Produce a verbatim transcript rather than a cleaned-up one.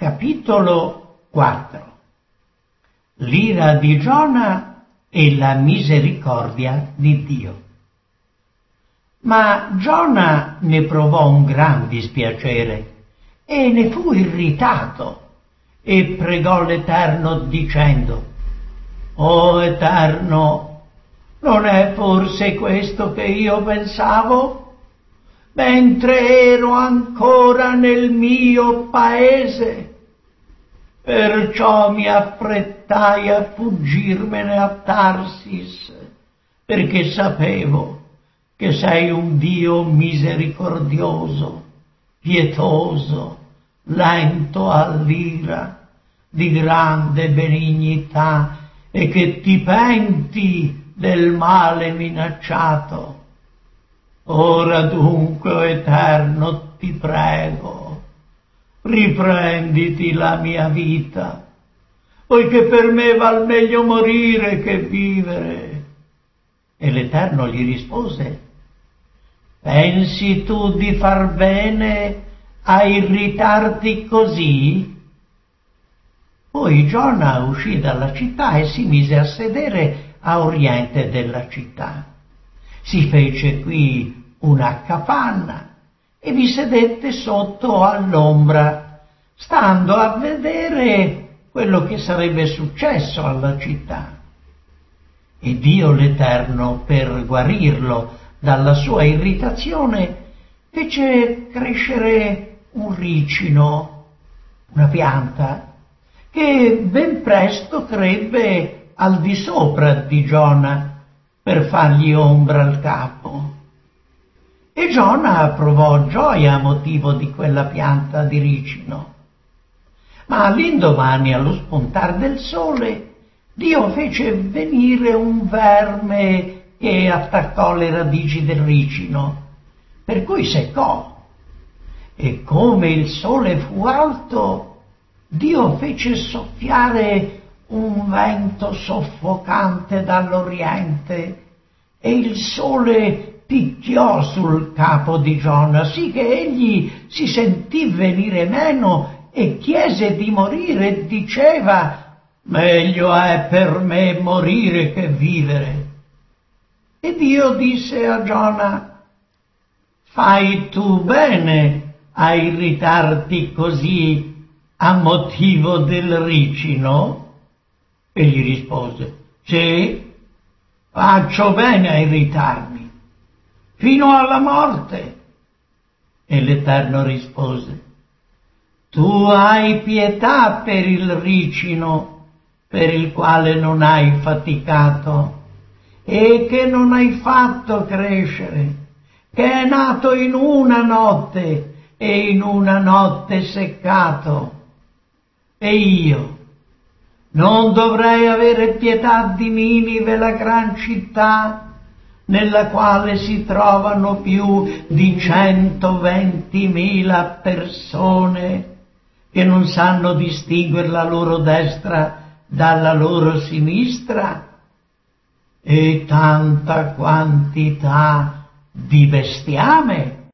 Capitolo quattro. L'ira di Giona e la misericordia di Dio. Ma Giona ne provò un gran dispiacere e ne fu irritato e pregò l'Eterno dicendo: «O Eterno, non è forse questo che io pensavo? Mentre ero ancora nel mio paese, perciò mi affrettai a fuggirmene a Tarsis, perché sapevo che sei un Dio misericordioso, pietoso, lento all'ira, di grande benignità, e che ti penti del male minacciato. Ora dunque, o Eterno, ti prego, riprenditi la mia vita, poiché per me val meglio morire che vivere». E l'Eterno gli rispose: «Pensi tu di far bene a irritarti così?» Poi Giona uscì dalla città e si mise a sedere a oriente della città. Si fece qui una capanna e vi sedette sotto all'ombra, stando a vedere quello che sarebbe successo alla città. E Dio l'Eterno, per guarirlo dalla sua irritazione, fece crescere un ricino, una pianta, che ben presto crebbe al di sopra di Giona per fargli ombra al capo. E Giona provò gioia a motivo di quella pianta di ricino. Ma all'indomani, allo spuntar del sole, Dio fece venire un verme che attaccò le radici del ricino, per cui seccò. E come il sole fu alto, Dio fece soffiare un vento soffocante dall'oriente, e il sole picchiò sul capo di Giona, sì che egli si sentì venire meno e chiese di morire e diceva: «Meglio è per me morire che vivere». E Dio disse a Giona: «Fai tu bene a irritarti così a motivo del ricino?» Egli rispose: «Sì, faccio bene a irritarmi, fino alla morte». E l'Eterno rispose: «Tu hai pietà per il ricino, per il quale non hai faticato e che non hai fatto crescere, che è nato in una notte e in una notte seccato. E io non dovrei avere pietà di Ninive, la gran città, nella quale si trovano più di centoventimila persone che non sanno distinguere la loro destra dalla loro sinistra, e tanta quantità di bestiame?»